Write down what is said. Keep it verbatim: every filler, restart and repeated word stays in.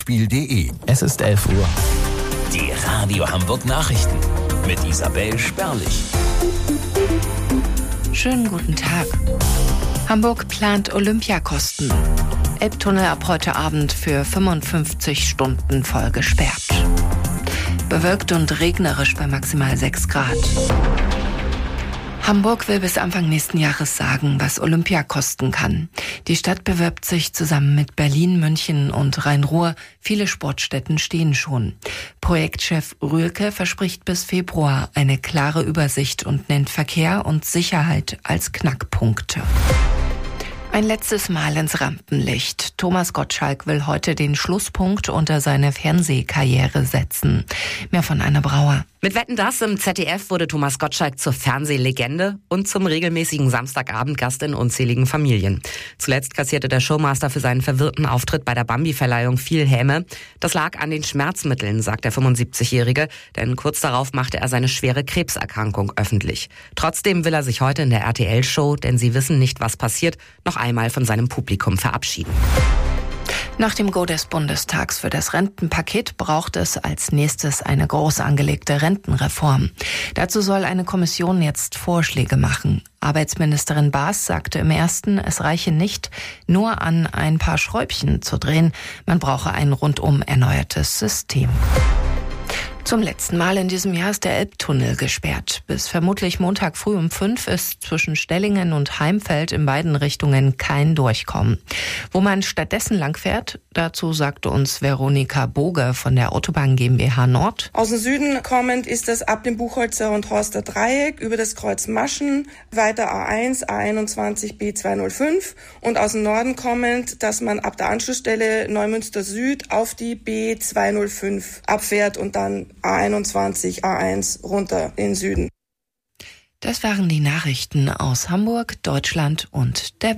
Tagesspiel punkt de. Es ist elf Uhr. Die Radio Hamburg Nachrichten mit Isabel Sperlich. Schönen guten Tag. Hamburg plant Olympiakosten. Elbtunnel ab heute Abend für fünfundfünfzig Stunden voll gesperrt. Bewölkt und regnerisch bei maximal sechs Grad. Hamburg will bis Anfang nächsten Jahres sagen, was Olympia kosten kann. Die Stadt bewirbt sich zusammen mit Berlin, München und Rhein-Ruhr. Viele Sportstätten stehen schon. Projektchef Rühlke verspricht bis Februar eine klare Übersicht und nennt Verkehr und Sicherheit als Knackpunkte. Ein letztes Mal ins Rampenlicht. Thomas Gottschalk will heute den Schlusspunkt unter seine Fernsehkarriere setzen. Mehr von Anne Brauer. Mit Wetten, dass im Z D F wurde Thomas Gottschalk zur Fernsehlegende und zum regelmäßigen Samstagabendgast in unzähligen Familien. Zuletzt kassierte der Showmaster für seinen verwirrten Auftritt bei der Bambi-Verleihung viel Häme. Das lag an den Schmerzmitteln, sagt der fünfundsiebzigjährige, denn kurz darauf machte er seine schwere Krebserkrankung öffentlich. Trotzdem will er sich heute in der R T L-Show, denn sie wissen nicht, was passiert, noch einmal von seinem Publikum verabschieden. Nach dem Go des Bundestags für das Rentenpaket braucht es als nächstes eine groß angelegte Rentenreform. Dazu soll eine Kommission jetzt Vorschläge machen. Arbeitsministerin Baas sagte im ersten, es reiche nicht, nur an ein paar Schräubchen zu drehen. Man brauche ein rundum erneuertes System. Zum letzten Mal in diesem Jahr ist der Elbtunnel gesperrt. Bis vermutlich Montag früh um fünf ist zwischen Stellingen und Heimfeld in beiden Richtungen kein Durchkommen. Wo man stattdessen langfährt, dazu sagte uns Veronika Boge von der Autobahn GmbH Nord. Aus dem Süden kommend ist das ab dem Buchholzer und Horster Dreieck über das Kreuz Maschen, weiter A eins, A einundzwanzig, B zweihundertfünf und aus dem Norden kommend, dass man ab der Anschlussstelle Neumünster Süd auf die B zweihundertfünf abfährt und dann A einundzwanzig, A eins runter in den Süden. Das waren die Nachrichten aus Hamburg, Deutschland und der Welt.